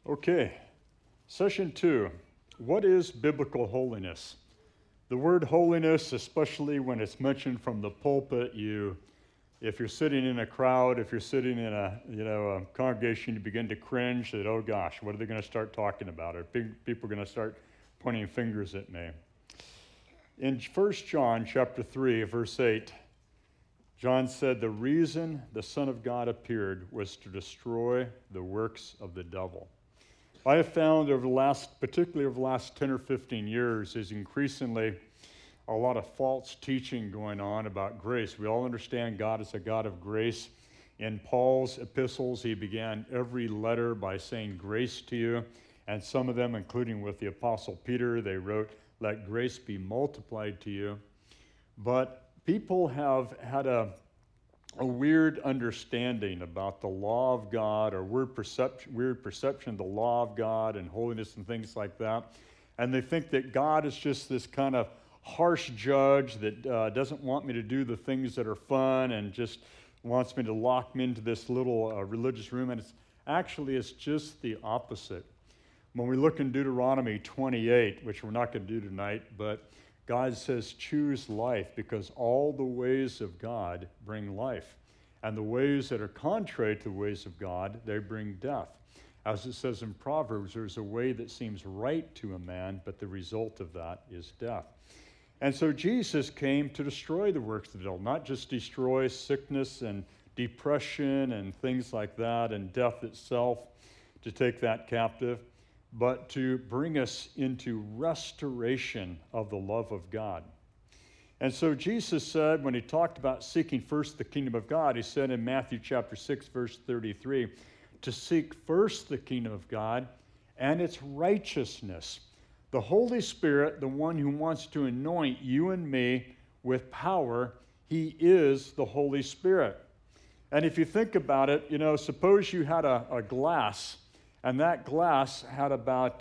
Okay, session 2. What is biblical holiness? The word holiness, especially when it's mentioned from the pulpit, if you're sitting in a crowd, if you're sitting in a congregation, you begin to cringe that, oh gosh, what are they going to start talking about? Are people going to start pointing fingers at me? In 1 John chapter 3, verse 8, John said, the reason the Son of God appeared was to destroy the works of the devil. I have found particularly over the last 10 or 15 years, is increasingly a lot of false teaching going on about grace. We all understand God is a God of grace. In Paul's epistles, he began every letter by saying grace to you. And some of them, including with the Apostle Peter, they wrote, let grace be multiplied to you. But people have had a weird understanding about the law of God, or weird perception of the law of God and holiness and things like that. And they think that God is just this kind of harsh judge that doesn't want me to do the things that are fun and just wants me to lock me into this little religious room. And it's just the opposite. When we look in Deuteronomy 28, which we're not going to do tonight, but God says, choose life, because all the ways of God bring life. And the ways that are contrary to the ways of God, they bring death. As it says in Proverbs, there's a way that seems right to a man, but the result of that is death. And so Jesus came to destroy the works of the devil, not just destroy sickness and depression and things like that, and death itself, to take that captive, but to bring us into restoration of the love of God. And so Jesus said, when he talked about seeking first the kingdom of God, he said in Matthew chapter 6, verse 33, to seek first the kingdom of God and its righteousness. The Holy Spirit, the one who wants to anoint you and me with power, he is the Holy Spirit. And if you think about it, suppose you had a glass, and that glass had about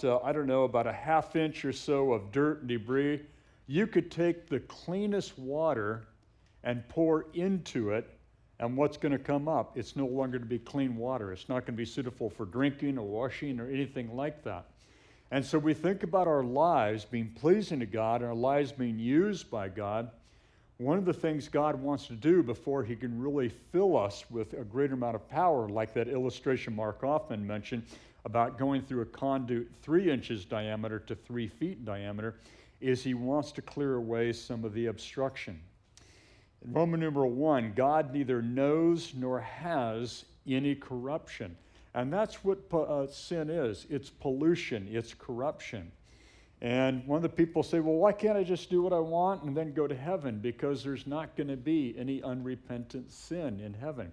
a half inch or so of dirt and debris. You could take the cleanest water and pour into it, and what's going to come up? It's no longer to be clean water. It's not going to be suitable for drinking or washing or anything like that. And so we think about our lives being pleasing to God, our lives being used by God. One of the things God wants to do before he can really fill us with a greater amount of power, like that illustration Mark Hoffman mentioned, about going through a conduit 3 inches diameter to 3 feet diameter, is he wants to clear away some of the obstruction. In Roman numeral 1, God neither knows nor has any corruption. And that's what sin is. It's pollution. It's corruption. And one of the people say, well, why can't I just do what I want and then go to heaven? Because there's not going to be any unrepentant sin in heaven.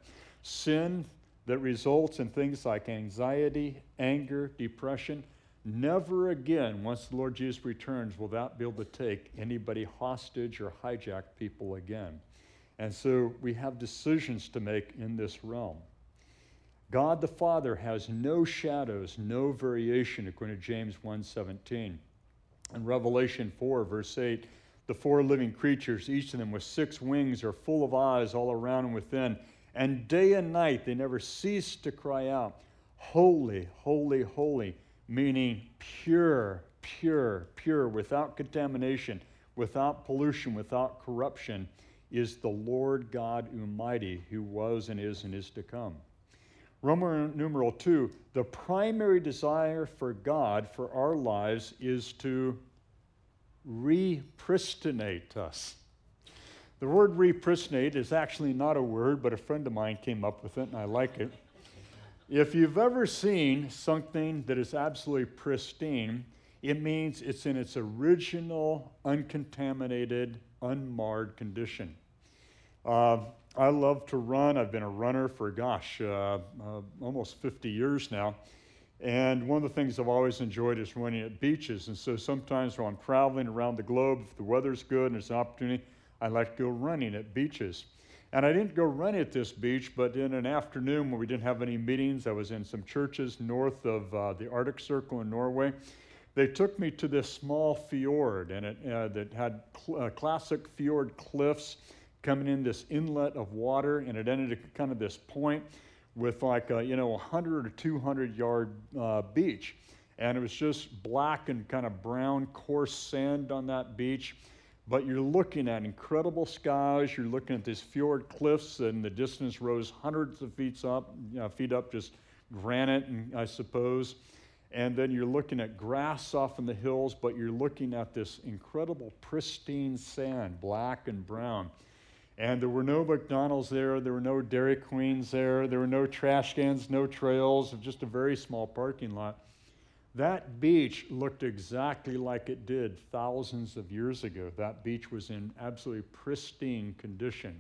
Sin that results in things like anxiety, anger, depression. Never again, once the Lord Jesus returns, will that be able to take anybody hostage or hijack people again. And so we have decisions to make in this realm. God the Father has no shadows, no variation, according to James 1:17. In Revelation 4, verse 8, the 4 living creatures, each of them with 6 wings, are full of eyes all around and within. And day and night they never cease to cry out, holy, holy, holy, meaning pure, pure, pure, without contamination, without pollution, without corruption, is the Lord God Almighty, who was and is to come. Roman numeral 2, the primary desire for God for our lives is to repristinate us. The word repristinate is actually not a word, but a friend of mine came up with it, and I like it. If you've ever seen something that is absolutely pristine, it means it's in its original, uncontaminated, unmarred condition. I love to run. I've been a runner for, almost 50 years now. And one of the things I've always enjoyed is running at beaches. And so sometimes when I'm traveling around the globe, if the weather's good and there's an opportunity, I like to go running at beaches. And I didn't go running at this beach, but in an afternoon when we didn't have any meetings, I was in some churches north of the Arctic Circle in Norway. They took me to this small fjord, and that had classic fjord cliffs coming in this inlet of water, and it ended at kind of this point with like a, 100 or 200 yard beach. And it was just black and kind of brown, coarse sand on that beach. But you're looking at incredible skies. You're looking at these fjord cliffs, and the distance rose hundreds of feet up, just granite, I suppose. And then you're looking at grass off in the hills, but you're looking at this incredible pristine sand, black and brown. And there were no McDonald's there. There were no Dairy Queens there. There were no trash cans, no trails, just a very small parking lot. That beach looked exactly like it did thousands of years ago. That beach was in absolutely pristine condition.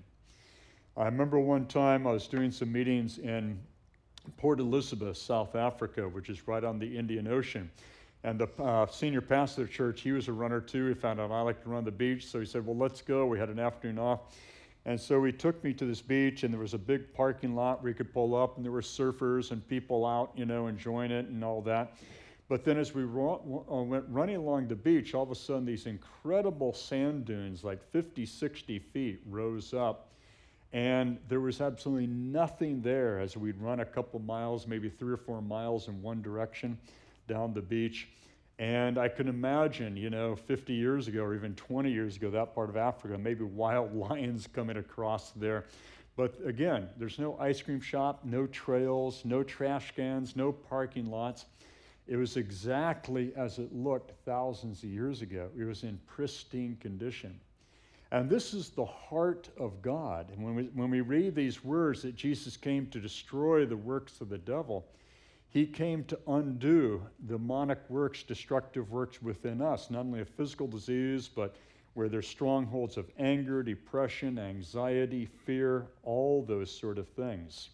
I remember one time I was doing some meetings in Port Elizabeth, South Africa, which is right on the Indian Ocean. And the senior pastor of the church, he was a runner too. He found out I like to run the beach, so he said, well, let's go. We had an afternoon off. And so he took me to this beach, and there was a big parking lot where you could pull up, and there were surfers and people out, enjoying it and all that. But then as we went running along the beach, all of a sudden these incredible sand dunes, like 50, 60 feet, rose up. And there was absolutely nothing there as we'd run a couple miles, maybe 3 or 4 miles in one direction down the beach. And I can imagine, 50 years ago or even 20 years ago, that part of Africa, maybe wild lions coming across there. But again, there's no ice cream shop, no trails, no trash cans, no parking lots. It was exactly as it looked thousands of years ago. It was in pristine condition. And this is the heart of God. And when we read these words that Jesus came to destroy the works of the devil, he came to undo demonic works, destructive works within us, not only of physical disease, but where there's strongholds of anger, depression, anxiety, fear, all those sort of things.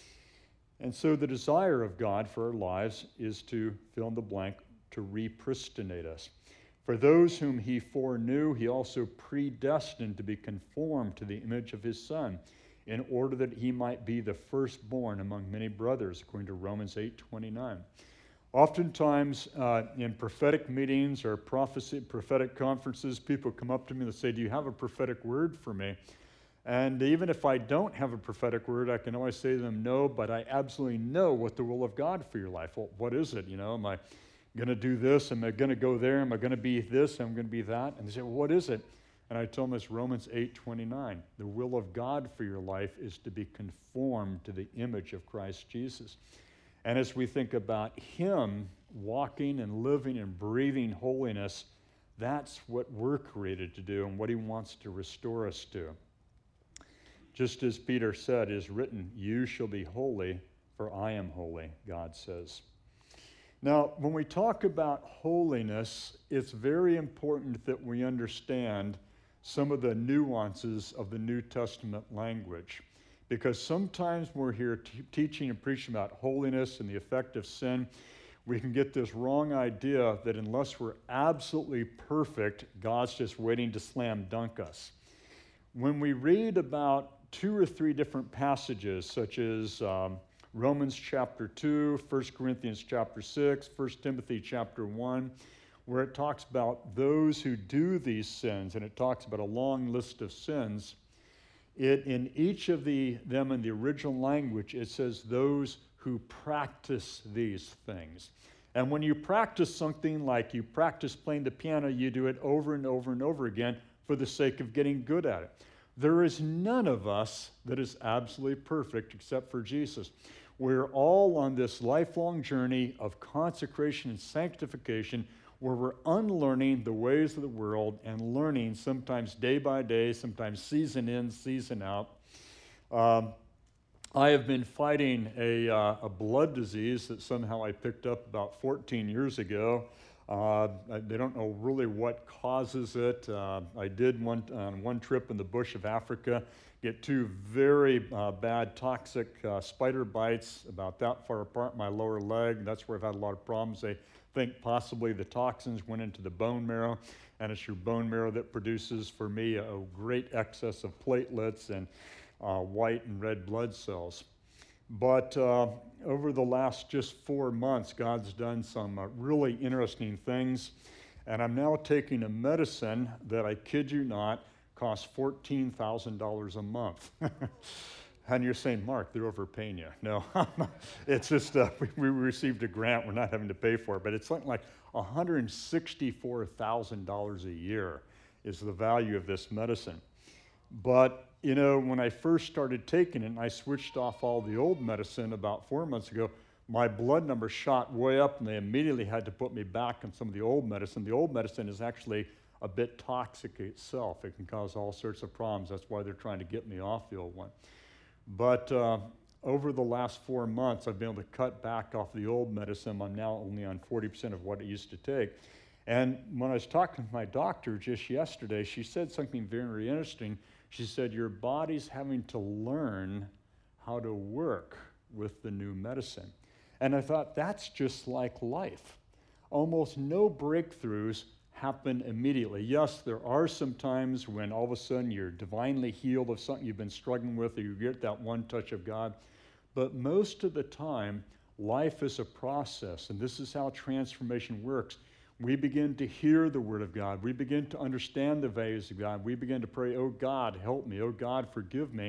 And so the desire of God for our lives is to fill in the blank, to repristinate us. For those whom he foreknew, he also predestined to be conformed to the image of his Son, in order that he might be the firstborn among many brothers, according to Romans 8:29. Oftentimes in prophetic meetings or prophetic conferences, people come up to me and say, do you have a prophetic word for me? And even if I don't have a prophetic word, I can always say to them, no, but I absolutely know what the will of God for your life. Well, what is it? Am I going to do this? Am I going to go there? Am I going to be this? Am I going to be that? And they say, well, what is it? And I tell them it's Romans 8:29. The will of God for your life is to be conformed to the image of Christ Jesus. And as we think about him walking and living and breathing holiness, that's what we're created to do and what he wants to restore us to. Just as Peter said, it is written, you shall be holy, for I am holy, God says. Now, when we talk about holiness, it's very important that we understand some of the nuances of the New Testament language. Because sometimes when we're here teaching and preaching about holiness and the effect of sin, we can get this wrong idea that unless we're absolutely perfect, God's just waiting to slam dunk us. When we read about 2 or 3 different passages, such as Romans chapter 2, 1 Corinthians chapter 6, 1 Timothy chapter 1, where it talks about those who do these sins, and it talks about a long list of sins, in each of them in the original language, it says those who practice these things. And when you practice something like you practice playing the piano, you do it over and over and over again for the sake of getting good at it. There is none of us that is absolutely perfect except for Jesus. We're all on this lifelong journey of consecration and sanctification where we're unlearning the ways of the world and learning sometimes day by day, sometimes season in, season out. I have been fighting a blood disease that somehow I picked up about 14 years ago. They don't know really what causes it. I did on one trip in the bush of Africa get 2 very bad toxic spider bites about that far apart in my lower leg. That's where I've had a lot of problems. They think possibly the toxins went into the bone marrow, and it's your bone marrow that produces, for me, a great excess of platelets and white and red blood cells. But over the last just 4 months, God's done some really interesting things. And I'm now taking a medicine that, I kid you not, costs $14,000 a month. And you're saying, Mark, they're overpaying you. No, it's just we received a grant. We're not having to pay for it. But it's something like $164,000 a year is the value of this medicine. But, when I first started taking it and I switched off all the old medicine about 4 months ago, my blood number shot way up and they immediately had to put me back on some of the old medicine. The old medicine is actually a bit toxic itself. It can cause all sorts of problems. That's why they're trying to get me off the old one. But over the last 4 months, I've been able to cut back off the old medicine. I'm now only on 40% of what I used to take. And when I was talking to my doctor just yesterday, she said something very interesting. She said, your body's having to learn how to work with the new medicine. And I thought, that's just like life. Almost no breakthroughs happen immediately. Yes, there are some times when all of a sudden you're divinely healed of something you've been struggling with, or you get that one touch of God. But most of the time, life is a process, and this is how transformation works. We begin to hear the Word of God. We begin to understand the values of God. We begin to pray, oh God, help me. Oh God, forgive me.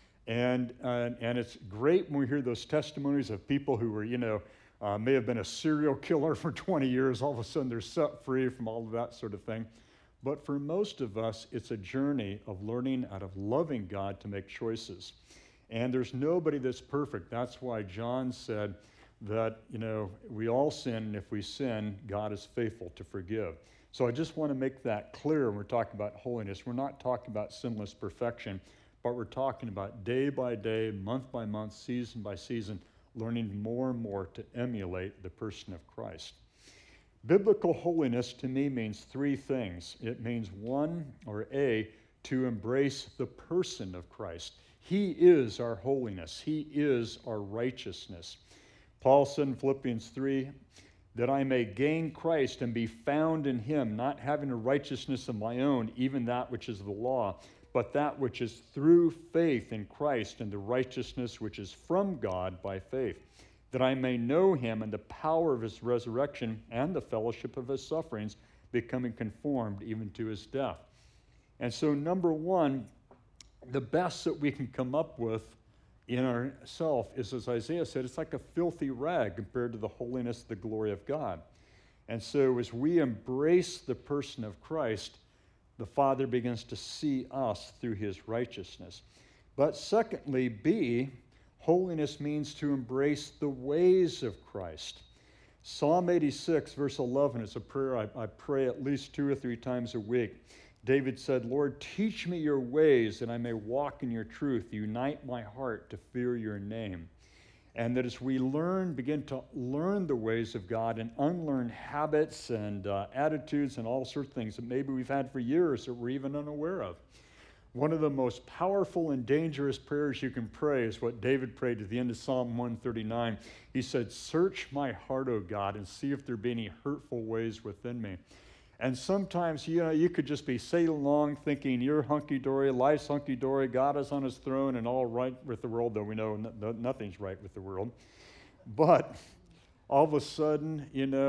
And it's great when we hear those testimonies of people who were, may have been a serial killer for 20 years. All of a sudden they're set free from all of that sort of thing. But for most of us, it's a journey of learning out of loving God to make choices. And there's nobody that's perfect. That's why John said that, we all sin, and if we sin, God is faithful to forgive. So I just want to make that clear when we're talking about holiness. We're not talking about sinless perfection, but we're talking about day by day, month by month, season by season, learning more and more to emulate the person of Christ. Biblical holiness to me means three things. It means one, or A, to embrace the person of Christ. He is our holiness. He is our righteousness. Paul said in Philippians 3, that I may gain Christ and be found in him, not having a righteousness of my own, even that which is the law, but that which is through faith in Christ and the righteousness which is from God by faith, that I may know him and the power of his resurrection and the fellowship of his sufferings, becoming conformed even to his death. And so, number one, the best that we can come up with in ourselves is, as Isaiah said, it's like a filthy rag compared to the holiness, the glory of God. And so as we embrace the person of Christ, the Father begins to see us through his righteousness. But secondly, B, holiness means to embrace the ways of Christ. Psalm 86, verse 11 is a prayer I pray at least 2 or 3 times a week. David said, Lord, teach me your ways that I may walk in your truth. Unite my heart to fear your name. And that as we begin to learn the ways of God and unlearn habits and attitudes and all sorts of things that maybe we've had for years that we're even unaware of. One of the most powerful and dangerous prayers you can pray is what David prayed at the end of Psalm 139. He said, search my heart, O God, and see if there be any hurtful ways within me. And sometimes, you could just be sailing along thinking you're hunky-dory, life's hunky-dory, God is on his throne and all right with the world, though we know nothing's right with the world. But all of a sudden,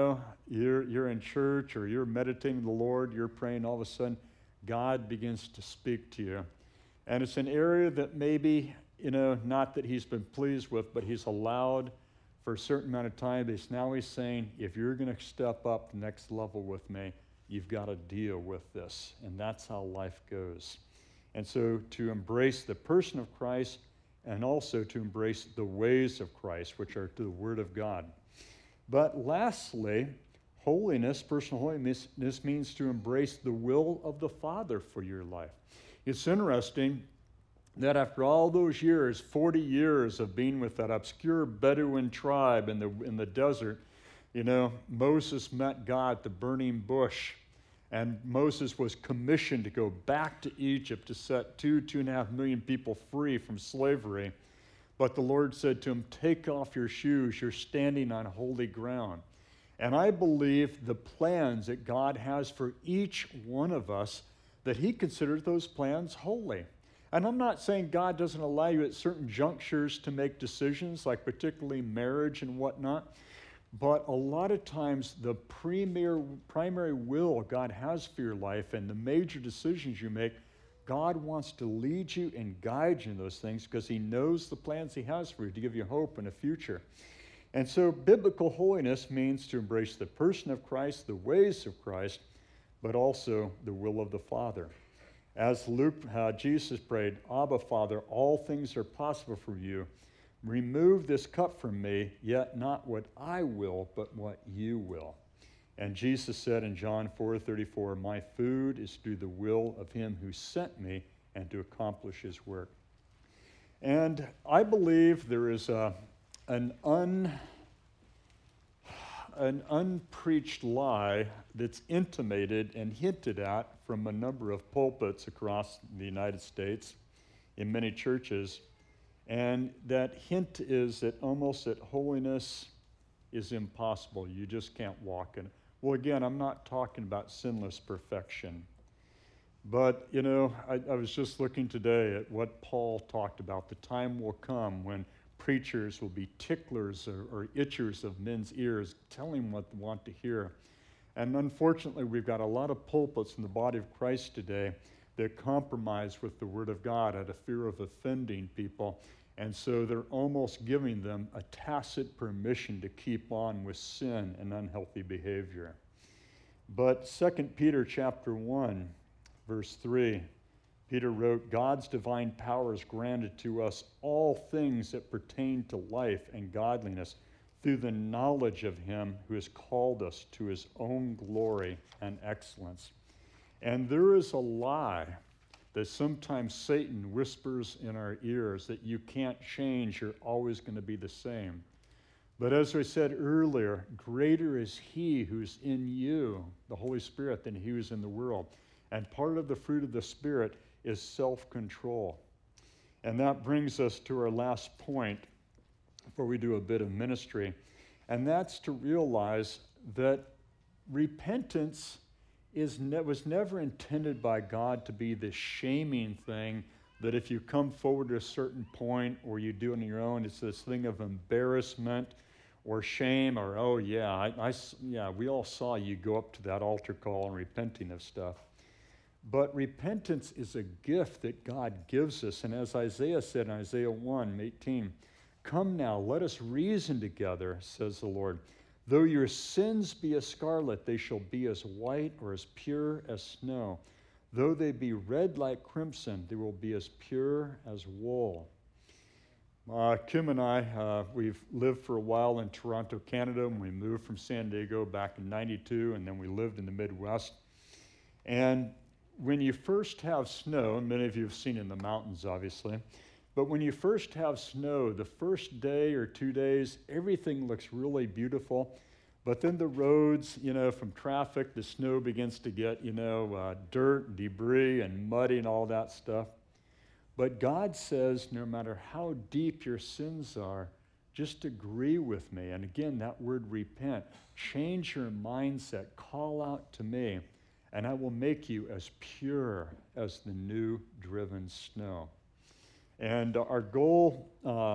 you're in church or you're meditating the Lord, you're praying, all of a sudden, God begins to speak to you. And it's an area that maybe, not that he's been pleased with, but he's allowed for a certain amount of time. Now he's saying, if you're going to step up the next level with me, you've got to deal with this. And that's how life goes. And so to embrace the person of Christ and also to embrace the ways of Christ, which are to the Word of God. But lastly, holiness, personal holiness, this means to embrace the will of the Father for your life. It's interesting that after all those years, 40 years of being with that obscure Bedouin tribe in the desert, Moses met God at the burning bush, and Moses was commissioned to go back to Egypt to set 2.5 million people free from slavery. But the Lord said to him, take off your shoes, you're standing on holy ground. And I believe the plans that God has for each one of us, that he considers those plans holy. And I'm not saying God doesn't allow you at certain junctures to make decisions, like particularly marriage and whatnot. But a lot of times the primary will God has for your life and the major decisions you make, God wants to lead you and guide you in those things because he knows the plans he has for you to give you hope and a future. And so biblical holiness means to embrace the person of Christ, the ways of Christ, but also the will of the Father. As Jesus prayed, Abba, Father, all things are possible for you. Remove this cup from me, yet not what I will, but what you will. And Jesus said in John 4:34, my food is to do the will of him who sent me and to accomplish his work. And I believe there is an unpreached lie that's intimated and hinted at from a number of pulpits across the United States in many churches. And that hint is that almost that holiness is impossible. You just can't walk in it. Well, again, I'm not talking about sinless perfection. But, you know, I was just looking today at what Paul talked about. The time will come when preachers will be ticklers or itchers of men's ears, telling what they want to hear. And unfortunately, we've got a lot of pulpits in the body of Christ today that compromise with the Word of God out of fear of offending people. And so they're almost giving them a tacit permission to keep on with sin and unhealthy behavior. But 2 Peter chapter 1, verse 3, Peter wrote, God's divine power has granted to us all things that pertain to life and godliness through the knowledge of him who has called us to his own glory and excellence. And there is a lie that sometimes Satan whispers in our ears that you can't change, you're always going to be the same. But as I said earlier, greater is he who's in you, the Holy Spirit, than he who's in the world. And part of the fruit of the Spirit is self-control. And that brings us to our last point before we do a bit of ministry. And that's to realize that repentance was never intended by God to be this shaming thing that if you come forward to a certain point or you do it on your own, it's this thing of embarrassment or shame or, oh yeah, we all saw you go up to that altar call and repenting of stuff. But repentance is a gift that God gives us. And as Isaiah said in Isaiah 1:18, come now, let us reason together, says the Lord. Though your sins be as scarlet, they shall be as white or as pure as snow. Though they be red like crimson, they will be as pure as wool. Kim and I, we've lived for a while in Toronto, Canada, and we moved from San Diego back in '92, and then we lived in the Midwest. And when you first have snow, and many of you have seen in the mountains, obviously, but when you first have snow, the first day or 2 days, everything looks really beautiful. But then the roads, from traffic, the snow begins to get, dirt, debris, and muddy and all that stuff. But God says, no matter how deep your sins are, just agree with me. And again, that word repent. Change your mindset. Call out to me, and I will make you as pure as the new driven snow. And our goal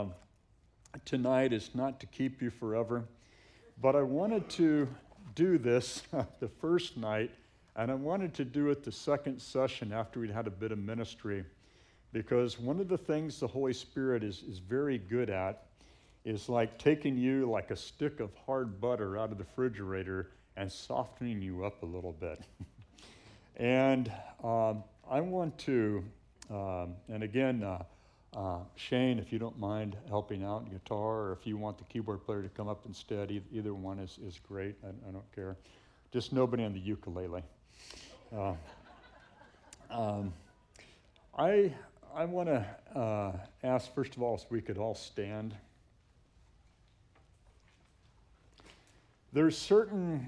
tonight is not to keep you forever, but I wanted to do this the first night, and I wanted to do it the second session after we'd had a bit of ministry, because one of the things the Holy Spirit is very good at is like taking you like a stick of hard butter out of the refrigerator and softening you up a little bit. And I want to, and again, Shane, if you don't mind helping out on guitar, or if you want the keyboard player to come up instead, either one is great. I don't care. Just nobody on the ukulele. I want to ask, first of all, if we could all stand. There's certain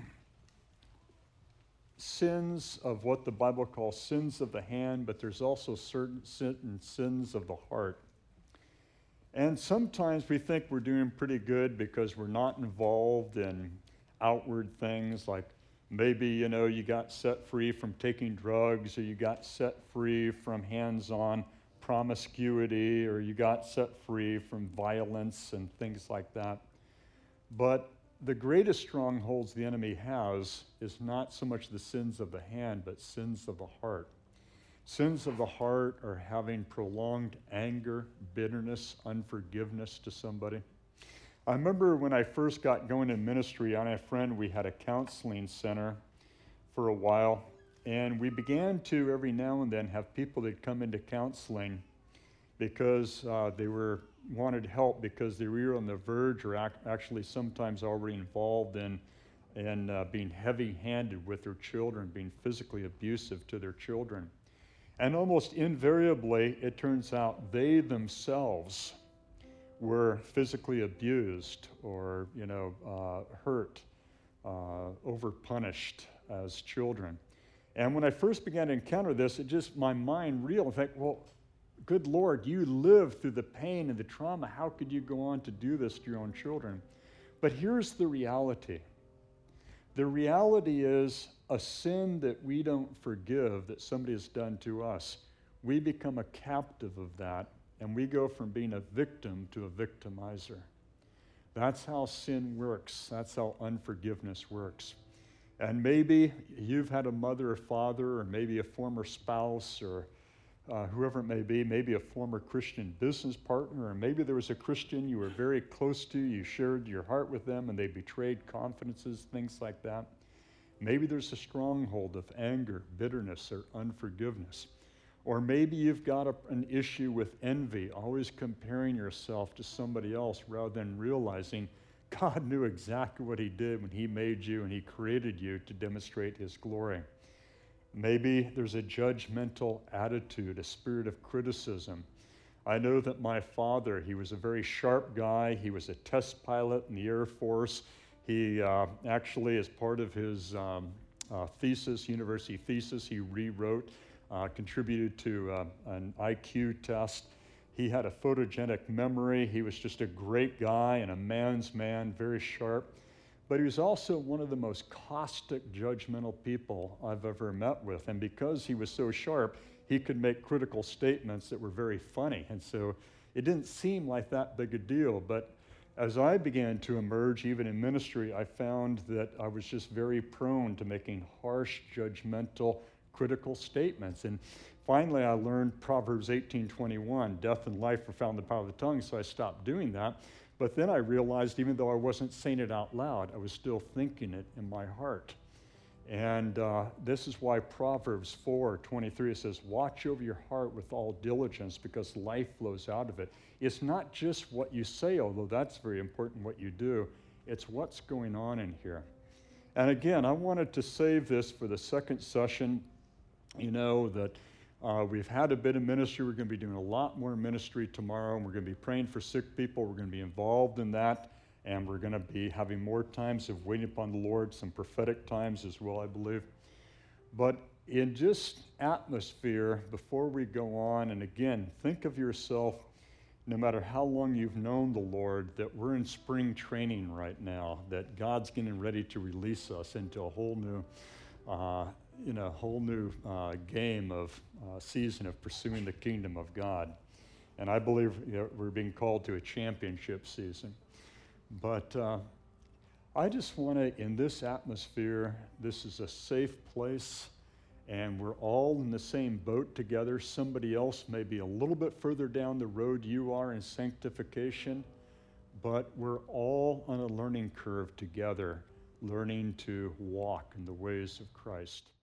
sins of what the Bible calls sins of the hand, but there's also certain sins of the heart. And sometimes we think we're doing pretty good because we're not involved in outward things, like maybe, you got set free from taking drugs, or you got set free from hands-on promiscuity, or you got set free from violence and things like that. But the greatest strongholds the enemy has is not so much the sins of the hand, but sins of the heart. Sins of the heart are having prolonged anger, bitterness, unforgiveness to somebody. I remember when I first got going in ministry, I and a friend, we had a counseling center for a while, and we began to every now and then have people that come into counseling because they wanted help because they were on the verge or actually sometimes already involved in being heavy-handed with their children, being physically abusive to their children. And almost invariably, it turns out they themselves were physically abused or, hurt, overpunished as children. And when I first began to encounter this, my mind reeled. In fact, well, good Lord, you lived through the pain and the trauma. How could you go on to do this to your own children? But here's the reality. The reality is a sin that we don't forgive that somebody has done to us. We become a captive of that, and we go from being a victim to a victimizer. That's how sin works. That's how unforgiveness works. And maybe you've had a mother or father, or maybe a former spouse, or whoever it may be, maybe a former Christian business partner, or maybe there was a Christian you were very close to, you shared your heart with them, and they betrayed confidences, things like that. Maybe there's a stronghold of anger, bitterness, or unforgiveness. Or maybe you've got an issue with envy, always comparing yourself to somebody else rather than realizing God knew exactly what he did when he made you and he created you to demonstrate his glory. Maybe there's a judgmental attitude, a spirit of criticism. I know that my father, he was a very sharp guy. He was a test pilot in the Air Force. He actually, as part of his thesis, university thesis, he rewrote, contributed to an IQ test. He had a photogenic memory. He was just a great guy and a man's man, very sharp. But he was also one of the most caustic, judgmental people I've ever met with. And because he was so sharp, he could make critical statements that were very funny. And so it didn't seem like that big a deal. But as I began to emerge, even in ministry, I found that I was just very prone to making harsh, judgmental, critical statements. And finally, I learned Proverbs 18:21, death and life are found in the power of the tongue, so I stopped doing that. But then I realized, even though I wasn't saying it out loud, I was still thinking it in my heart. And this is why Proverbs 4:23 says, watch over your heart with all diligence because life flows out of it. It's not just what you say, although that's very important, what you do. It's what's going on in here. And again, I wanted to save this for the second session. You know that we've had a bit of ministry. We're going to be doing a lot more ministry tomorrow, and we're going to be praying for sick people. We're going to be involved in that, and we're going to be having more times of waiting upon the Lord, some prophetic times as well, I believe. But in just atmosphere, before we go on, and again, think of yourself, no matter how long you've known the Lord, that we're in spring training right now, that God's getting ready to release us into a whole new game of season of pursuing the kingdom of God. And I believe we're being called to a championship season. But I just want to, in this atmosphere, this is a safe place, and we're all in the same boat together. Somebody else may be a little bit further down the road you are in sanctification, but we're all on a learning curve together, learning to walk in the ways of Christ.